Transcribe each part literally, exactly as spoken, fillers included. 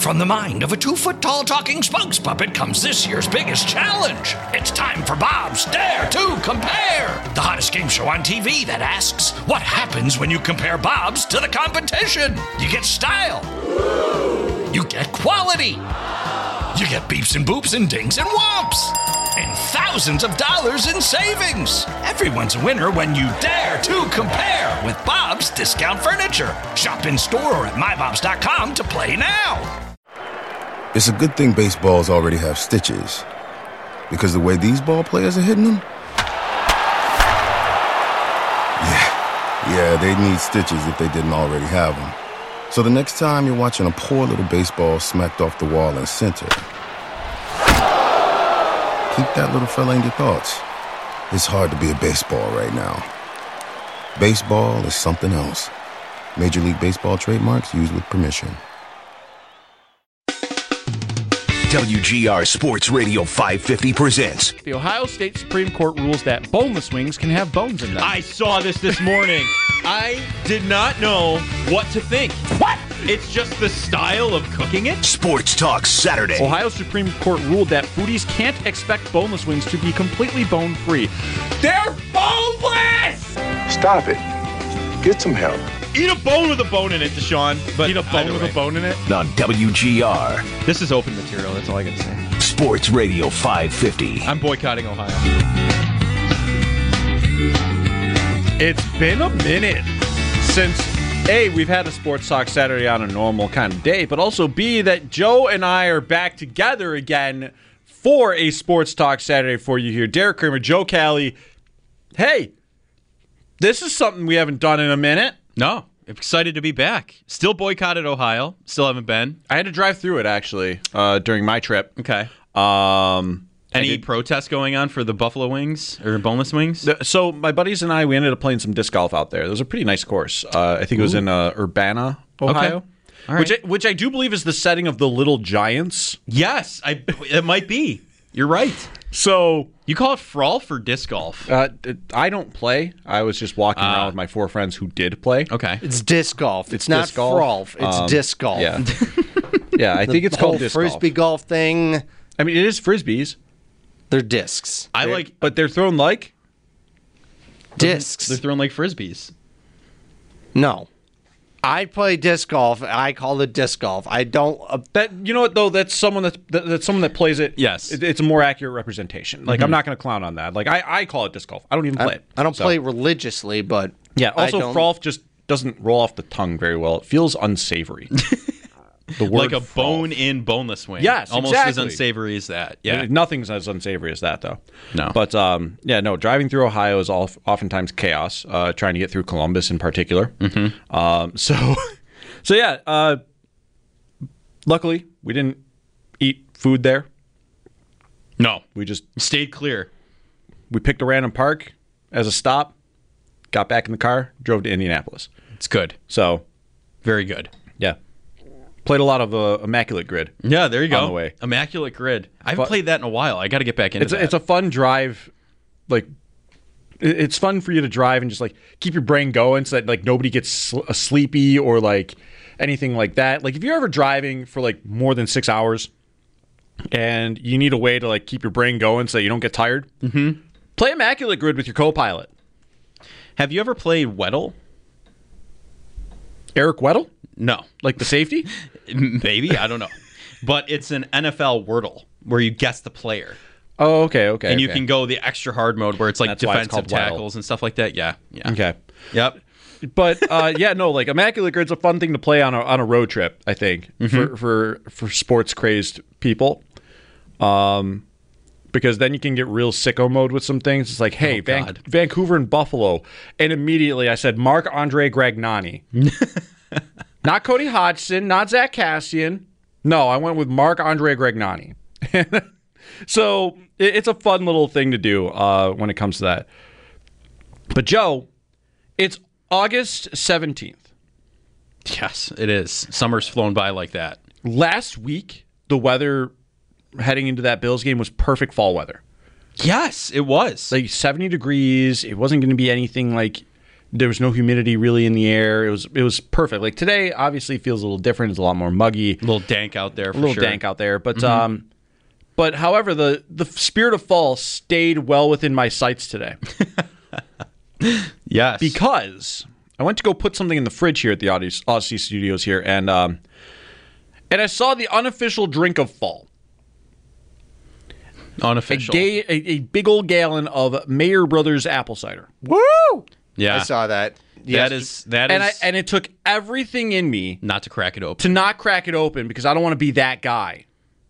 From the mind of a two-foot-tall talking spokes puppet comes this year's biggest challenge. It's time for Bob's Dare to Compare, the hottest game show on T V that asks, what happens when you compare Bobs to the competition? You get style. You get quality. You get beeps and boops and dings and whomps. And thousands of dollars in savings. Everyone's a winner when you dare to compare with Bob's Discount Furniture. Shop in store or at my bobs dot com to play now. It's a good thing baseballs already have stitches, because the way these ball players are hitting them, yeah, yeah, they'd need stitches if they didn't already have them. So the next time you're watching a poor little baseball smacked off the wall in center, keep that little fella in your thoughts. It's hard to be a baseball right now. Baseball is something else. Major League Baseball trademarks used with permission. W G R Sports Radio five fifty presents. The Ohio State Supreme Court rules that boneless wings can have bones in them. I saw this this morning. I did not know what to think. What? It's just the style of cooking it? Sports Talk Saturday. Ohio Supreme Court ruled that foodies can't expect boneless wings to be completely bone-free. They're boneless! Stop it. Get some help. Eat a bone with a bone in it, Deshaun. But Eat a bone with way. a bone in it? On W G R. This is open material, that's all I can say. Sports Radio five fifty. I'm boycotting Ohio. It's been a minute since, A, we've had a Sports Talk Saturday on a normal kind of day, but also, B, that Joe and I are back together again for a Sports Talk Saturday for you here. Derek Kramer, Joe Cali. Hey, this is something we haven't done in a minute. No, I'm excited to be back. Still boycotted Ohio. Still haven't been. I had to drive through it, actually, uh, during my trip. Okay. Um, Any did, protests going on for the buffalo wings or boneless wings? The, so my buddies and I, we ended up playing some disc golf out there. It was a pretty nice course. Uh, I think it was Ooh. in uh, Urbana, Ohio. Okay. All right. Which I, which I do believe is the setting of the Little Giants. Yes, I, it might be. You're right. So you call it Frolf for disc golf? Uh, I don't play. I was just walking uh, around with my four friends who did play. Okay, it's disc golf. It's, it's not disc golf. Frolf. It's um, disc golf. Yeah, yeah. I think it's the called whole disc frisbee golf. golf thing. I mean, it is frisbees. They're discs. I they're, like, but they're thrown like discs. They're thrown like frisbees. No. I play disc golf. I call it disc golf. I don't. Uh, that you know what though? That's someone that, that that's someone that plays it. Yes, it, it's a more accurate representation. Like mm-hmm. I'm not going to clown on that. Like I, I call it disc golf. I don't even play I, it. I don't so. play it religiously, but yeah. Also, frolf just doesn't roll off the tongue very well. It feels unsavory. The word like a frolf. Bone-in boneless wing. Yes, almost exactly. as unsavory as that. Yeah, nothing's as unsavory as that though. No, but um, yeah, no. Driving through Ohio is all, oftentimes chaos. Uh, trying to get through Columbus in particular. Mm-hmm. Um, so. So yeah, uh, luckily we didn't eat food there. No, we just stayed clear. We picked a random park as a stop, got back in the car, drove to Indianapolis. It's good. So, very good. Yeah, played a lot of uh, Immaculate Grid. Yeah, there you go. On the way, Immaculate Grid. I haven't but, played that in a while. I got to get back into it's that. A, it's a fun drive, like. It's fun for you to drive and just like keep your brain going so that like nobody gets sl- sleepy or like anything like that. Like if you're ever driving for like more than six hours and you need a way to like keep your brain going so that you don't get tired, mm-hmm. play Immaculate Grid with your co-pilot. Have you ever played Weddle? Eric Weddle? No. Like the safety? Maybe. I don't know. But it's an N F L Wordle where you guess the player. Oh, okay, okay. And you okay. can go the extra hard mode where it's like That's defensive it's tackles and stuff like that. Yeah. Yeah. Okay. Yep. But uh, yeah, no, like Immaculate Grid's a fun thing to play on a on a road trip, I think, mm-hmm. for, for for sports crazed people. Um because then you can get real sicko mode with some things. It's like, hey, oh, Van- Vancouver and Buffalo. And immediately I said Marc-Andre Gragnani. Not Cody Hodgson, not Zach Cassian. No, I went with Marc-Andre Gragnani. So it's a fun little thing to do uh, when it comes to that. But Joe, it's August seventeenth. Yes, it is. Summer's flown by like that. Last week, the weather heading into that Bills game was perfect fall weather. Yes, it was. Like seventy degrees. It wasn't going to be anything like There was no humidity really in the air. It was it was perfect. Like today, obviously feels a little different. It's a lot more muggy, A little dank out there. For a little sure. dank out there. But um, but however, the the spirit of fall stayed well within my sights today Yes. because I went to go put something in the fridge here at the Odyssey, Odyssey Studios here, and um, and I saw the unofficial drink of fall. A, Unofficial. ga- a, a big old gallon of Mayer Brothers apple cider. Woo! yeah. I saw that. That is that And is I and it took everything in me not to crack it open. to not crack it open because I don't want to be that guy.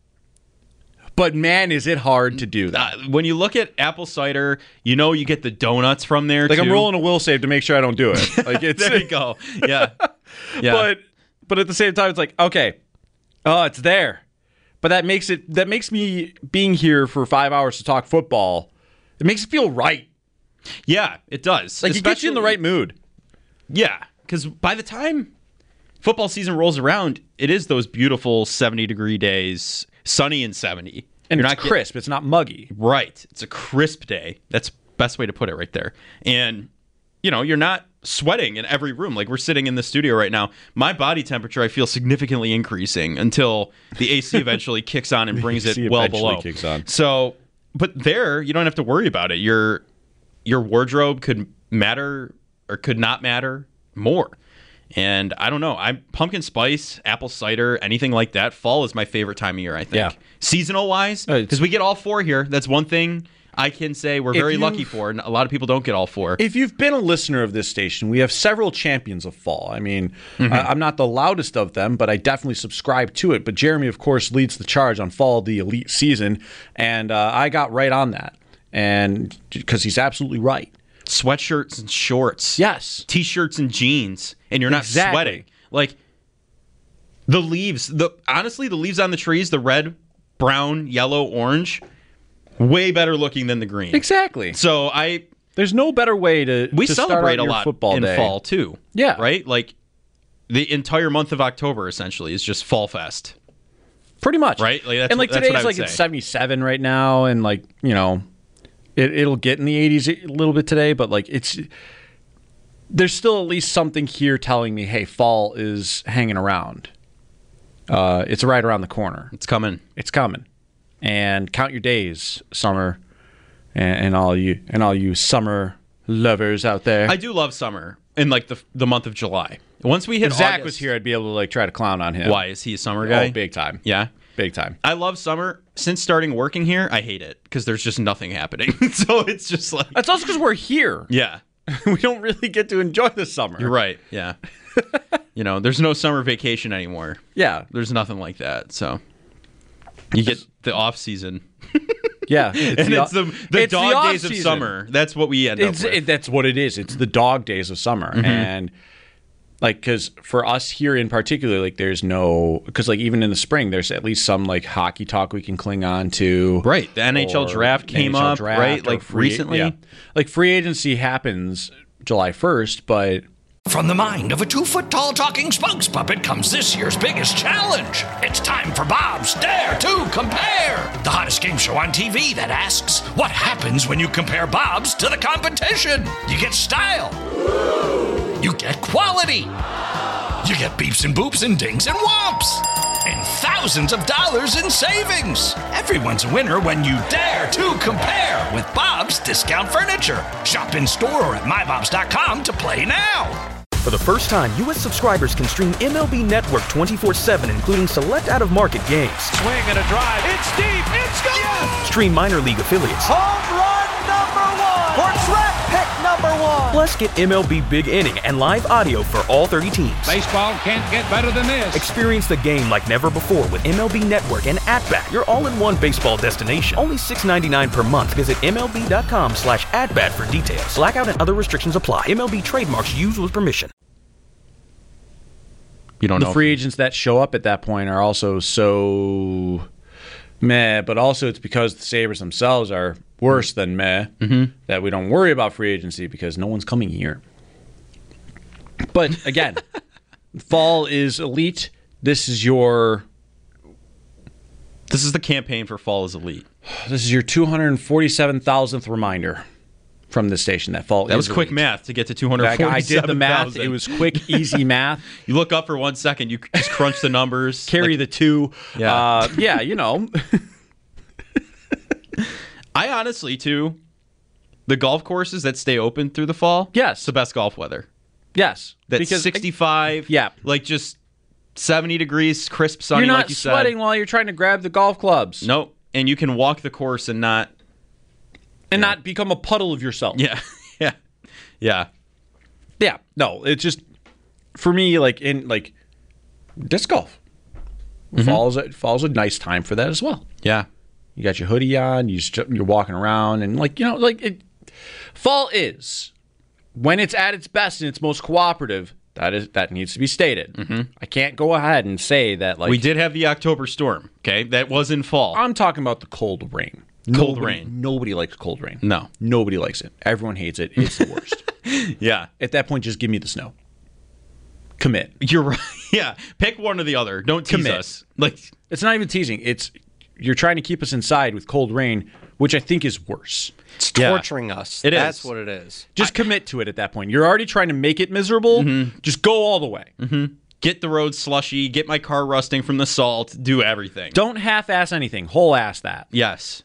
But man, is it hard to do that. Uh, when you look at apple cider, you know you get the donuts from there Like too. I'm rolling a will save to make sure I don't do it. Like it's There you go. Yeah. Yeah. But but at the same time it's like, okay. Oh, it's there. But that makes it that makes me being here for five hours to talk football, it makes it feel right. yeah, it does. Like it gets you in the Especially- right mood. Yeah, because by the time football season rolls around, it is those beautiful seventy degree days, sunny and seventy. And You're it's not get- crisp. It's not muggy. Right. It's a crisp day. That's best way to put it right there. And, you know, you're not sweating in every room. Like we're sitting in the studio right now. My body temperature, I feel significantly increasing until the A C eventually kicks on and brings A it C well eventually below. kicks on. So, but there, you don't have to worry about it. Your, your wardrobe could matter or could not matter more. And I don't know. I'm pumpkin spice, apple cider, anything like that. Fall is my favorite time of year, I think. Yeah. Seasonal wise, Uh, it's- because we get all four here. That's one thing I can say we're If very you've- lucky for, and a lot of people don't get all four. If you've been a listener of this station, we have several champions of fall. I mean, I, I'm not the loudest of them, but I definitely subscribe to it. But Jeremy, of course, leads the charge on fall, the elite season, and uh, I got right on that, and because he's absolutely right. Sweatshirts and shorts. Yes. T-shirts and jeans, and you're not Exactly. sweating. Like the leaves, the honestly, the leaves on the trees, the red, brown, yellow, orange, way better looking than the green. Exactly. So I There's no better way to we to start celebrate out a your lot football in day. fall too. Yeah. Right? Like the entire month of October essentially is just Fall Fest. Pretty much. Right? Like, that's and like what- that's what today's I would like it's say. seventy-seven right now, and like you know, it, it'll get in the eighties a little bit today, but like it's there's still at least something here telling me, hey, fall is hanging around. Uh, it's right around the corner. It's coming. It's coming, and count your days, summer, and, and all you and all you summer lovers out there. I do love summer in like the the month of July. Once we hit if Zach August- was here, I'd be able to like try to clown on him. Why is he a summer guy? Oh, big time. Yeah. Big time. I love summer. Since starting working here, I hate it because there's just nothing happening. So it's just like, That's also because we're here. yeah, We don't really get to enjoy the summer. you're right. Yeah. You know, there's no summer vacation anymore. Yeah. There's nothing like that. So you get the off season. Yeah. It's And the, it's the, the it's the dog days of off-season. summer. That's what we end It's, up with. it, that's what it is. It's the dog days of summer. Mm-hmm. And like, because for us here in particular, like there's no, because like even in the spring, there's at least some like hockey talk we can cling on to. Right. The N H L or draft came N H L up, draft right? or Like free- recently. yeah. Like free agency happens July first, but From the mind of a two-foot-tall talking spokes puppet comes this year's biggest challenge. It's time for Bob's Dare to Compare, the hottest game show on T V that asks, what happens when you compare Bob's to the competition? You get style. You get quality. You get beeps and boops and dings and whomps. And thousands of dollars in savings. Everyone's a winner when you dare to compare with Bob's Discount Furniture. Shop in store or at my bobs dot com to play now. For the first time, U S subscribers can stream M L B Network twenty-four seven, including select out-of-market games. Swing and a drive. It's deep. It's gone. Yes. Stream minor league affiliates. Home run number one. Or draft pick number one. Plus, get M L B Big Inning and live audio for all thirty teams. Baseball can't get better than this. Experience the game like never before with M L B Network and At-Bat, your all-in-one baseball destination. Only six ninety-nine per month. Visit M L B dot com slash at-bat for details. Blackout and other restrictions apply. M L B trademarks used with permission. You don't the know. free agents that show up at that point are also so meh, but also it's because the Sabres themselves are worse than meh that we don't worry about free agency because no one's coming here. But again, fall is elite. This is your This is the campaign for Fall is Elite. this is your two hundred forty-seven thousandth reminder. from this station. That fall. That was is quick elite. math to get to two hundred Like, forty-seven thousand. I did the math. It was quick, easy math. You look up for one second, you just crunch the numbers. Carry like, the two. Yeah. Uh, yeah, you know. I honestly, too, the golf courses that stay open through the fall, yes, it's the best golf weather. Yes. That's because sixty-five, yeah. like just seventy degrees, crisp, sunny, you're not like you said. sweating while you're trying to grab the golf clubs. Nope. And you can walk the course and not... And know. not become a puddle of yourself. Yeah. yeah. Yeah. Yeah. No, it's just, for me, like, in, like, disc golf. Mm-hmm. Fall's, a, fall's a nice time for that as well. Yeah. You got your hoodie on, you just, you're walking around, and, like, you know, like, it, fall is, when it's at its best and its most cooperative, that is that needs to be stated. Mm-hmm. I can't go ahead and say that, like... We did have the October storm, okay? That was in fall. I'm talking about the cold rain. Cold nobody, rain. Nobody likes cold rain. No. Nobody likes it. Everyone hates it. It's the worst. Yeah. At that point, just give me the snow. Commit. You're right. Yeah. Pick one or the other. Don't tease Commit. us. Like, it's not even teasing. It's you're trying to keep us inside with cold rain, which I think is worse. It's Yeah. torturing us. It That's is. what it is. Just I, commit to it at that point. You're already trying to make it miserable. Mm-hmm. Just go all the way. Mm-hmm. Get the road slushy. Get my car rusting from the salt. Do everything. Don't half-ass anything. Whole-ass that. Yes.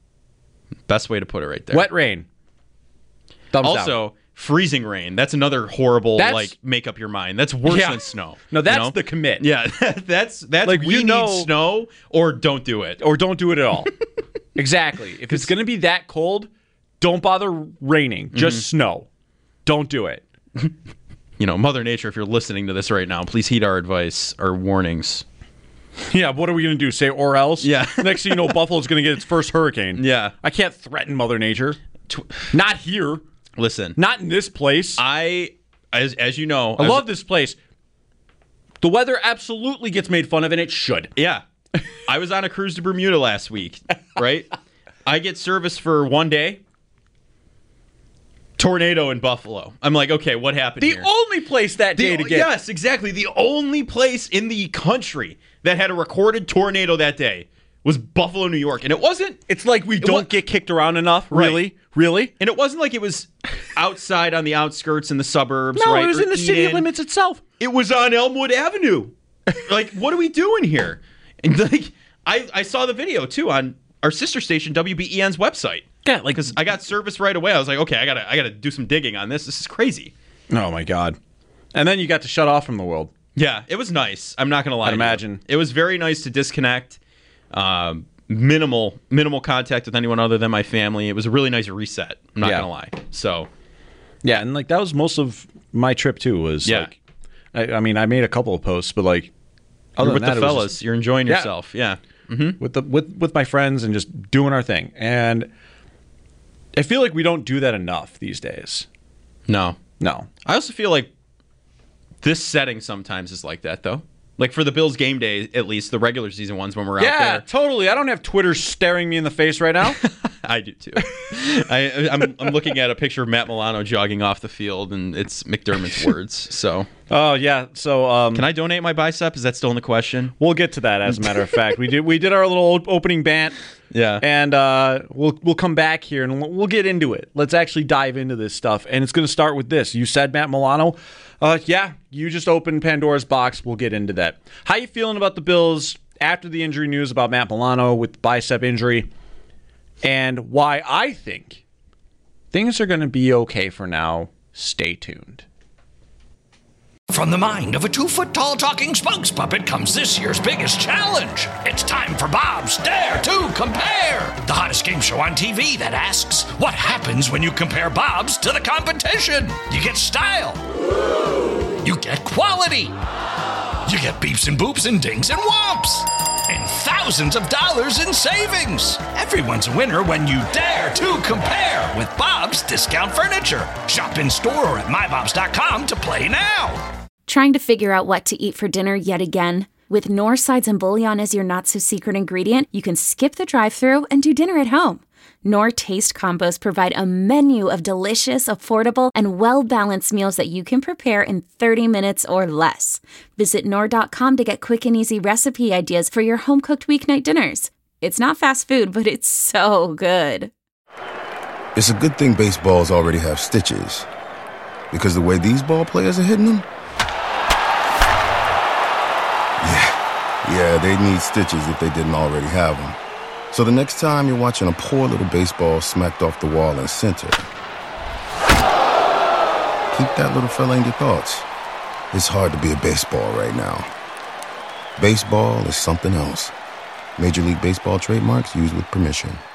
Best way to put it right there. Wet rain. Thumbs also, down. freezing rain. That's another horrible, That's, like, make up your mind. That's worse yeah. than snow. No, that's you know? the commit. Yeah, that's that's like we you know, need snow or don't do it. Or don't do it at all. Exactly. If it's going to be that cold, don't bother raining. Just mm-hmm. snow. Don't do it. You know, Mother Nature, if you're listening to this right now, please heed our advice, our warnings. Yeah, what are we going to do? Say or else? Yeah. Next thing you know, Buffalo's going to get its first hurricane. Yeah. I can't threaten Mother Nature. Not here. Listen. Not in this place. I, as as you know. I as, love this place. The weather absolutely gets made fun of, and it should. Yeah. I was on a cruise to Bermuda last week, right? I get service for one day. Tornado in Buffalo. I'm like, okay, what happened the here? The only place that day the, to get. Yes, exactly. The only place in the country that had a recorded tornado that day was Buffalo, New York. And it wasn't... It's like we don't was, get kicked around enough. Really? Right. Really? And it wasn't like it was outside on the outskirts in the suburbs. No, right? it was or in the Eden. city limits itself. It was on Elmwood Avenue. Like, what are we doing here? And like, I, I saw the video, too, on our sister station, W B E N's website. Yeah, like... Because I got service right away. I was like, okay, I gotta I gotta do some digging on this. This is crazy. Oh, my God. And then you got to shut off from the world. Yeah, it was nice. I'm not going to lie. I'd imagine. It was very nice to disconnect. Um, minimal minimal contact with anyone other than my family. It was a really nice reset. I'm not yeah. going to lie. So, yeah, and like that was most of my trip too. Was yeah. like, I, I mean, I made a couple of posts, but like, other You're with than that, the fellas, just, you're enjoying yeah. yourself. Yeah, mm-hmm. with the with with my friends and just doing our thing. And I feel like we don't do that enough these days. No, no. I also feel like this setting sometimes is like that, though. Like for the Bills game day, at least the regular season ones when we're out yeah, there. Yeah, totally. I don't have Twitter staring me in the face right now. I do too. I, I'm, I'm looking at a picture of Matt Milano jogging off the field, and it's McDermott's words. So, oh yeah. So, um, can I donate my bicep? Is that still in the question? We'll get to that. As a matter of fact, we did we did our little opening bant. Yeah, and uh, we'll we'll come back here and we'll, we'll get into it. Let's actually dive into this stuff, and it's going to start with this. You said Matt Milano. Uh, yeah, you just opened Pandora's box. We'll get into that. How you feeling about the Bills after the injury news about Matt Milano with bicep injury, and why I think things are going to be okay for now? Stay tuned. From the mind of a two-foot-tall talking spokes puppet comes this year's biggest challenge. It's time for Bob's Dare to Compare, the hottest game show on T V that asks, what happens when you compare Bob's to the competition? You get style. You get quality. You get beeps and boops and dings and whomps. And thousands of dollars in savings. Everyone's a winner when you dare to compare with Bob's Discount Furniture. Shop in store or at my bobs dot com to play now. Trying to figure out what to eat for dinner yet again? With Knorr sides and bouillon as your not-so-secret ingredient, you can skip the drive-thru and do dinner at home. Knorr Taste Combos provide a menu of delicious, affordable, and well-balanced meals that you can prepare in thirty minutes or less. Visit Knorr dot com to get quick and easy recipe ideas for your home-cooked weeknight dinners. It's not fast food, but it's so good. It's a good thing baseballs already have stitches, because the way these ball players are hitting them, yeah, yeah, they'd need stitches if they didn't already have them. So the next time you're watching a poor little baseball smacked off the wall in center, keep that little fella in your thoughts. It's hard to be a baseball right now. Baseball is something else. Major League Baseball trademarks used with permission.